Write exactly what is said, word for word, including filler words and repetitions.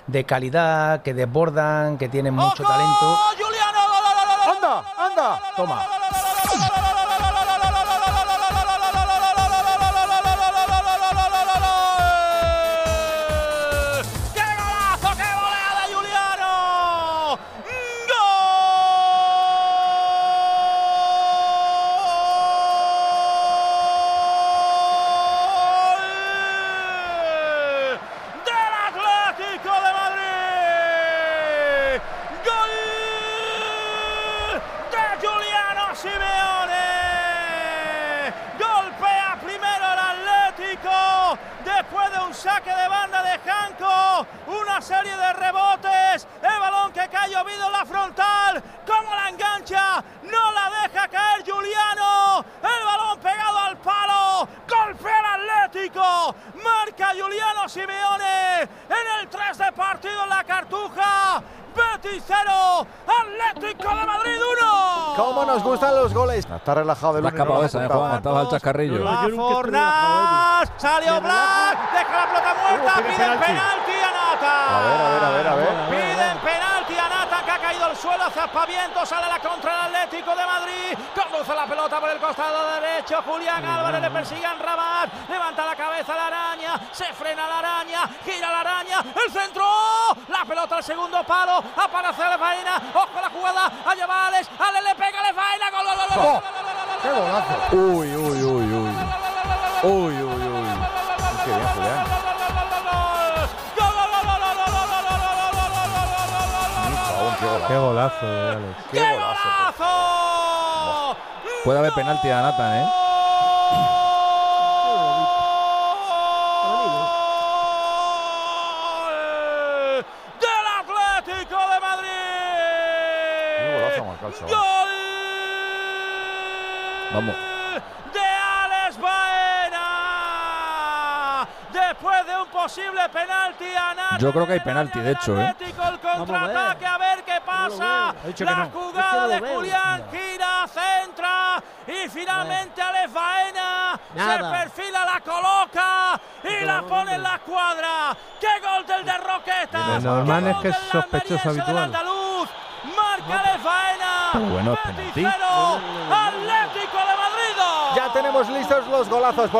de calidad, que desbordan, que tienen mucho ¡Ojo! talento. ¡Juliano! ¡Anda! ¡Anda! Toma. Después de un saque de banda de Janko, una serie de rebotes, el balón que cae llovido en la frontal, como la engancha, no la deja caer Juliano, el balón pegado al palo, golpea el Atlético, marca Giuliano Simeone en el tres de partido en la Cartuja. Betis cero, Atlético de Madrid uno. ¿Cómo nos gustan los goles? Está relajado el Está escapado esa, eh, Juan, estaba al chascarrillo. Va Fornás, salió Black, deja la pelota muerta, piden penalti a Nata. A ver, a ver, a ver, a ver. Piden penalti a Nata, que ha caído al suelo, hace aspaviento, sale la contra el Atlético de Madrid, conduce la pelota por el costado derecho, Julián Álvarez le persigue a Rabat, levanta la cabeza la araña, se frena la araña, gira la araña, el centro, la pelota al segundo palo, aparece Lefaina, ojo la jugada, allá va Alex, Ale le pega Lefaina, gol, gol, gol, gol, gol, ¡qué golazo! Uy, uy, uy, uy. Uy, uy, uy. Qué bien, Julián. Qué golazo de Alex. ¡Qué golazo! Puede haber penalti a Nathan, ¿eh? ¡Del Atlético de Madrid! Qué golazo ha marcado el chaval. ¡Gol! Vamos. De Alex Baena. Después de un posible penalti a Nathan. Yo creo que hay penalti, de hecho, ¿eh? El contraataque, a ver qué pasa. La jugada de Julián gira, centra y finalmente Alex Baena se perfila, la coloca y la pone en la cuadra. ¡Qué gol del de Roqueta! Normal es que es sospechoso habitual. Andaluz, marca Alex Baena. Pero bueno, es penalti. Atlético de Madrid. Ya tenemos listos los golazos.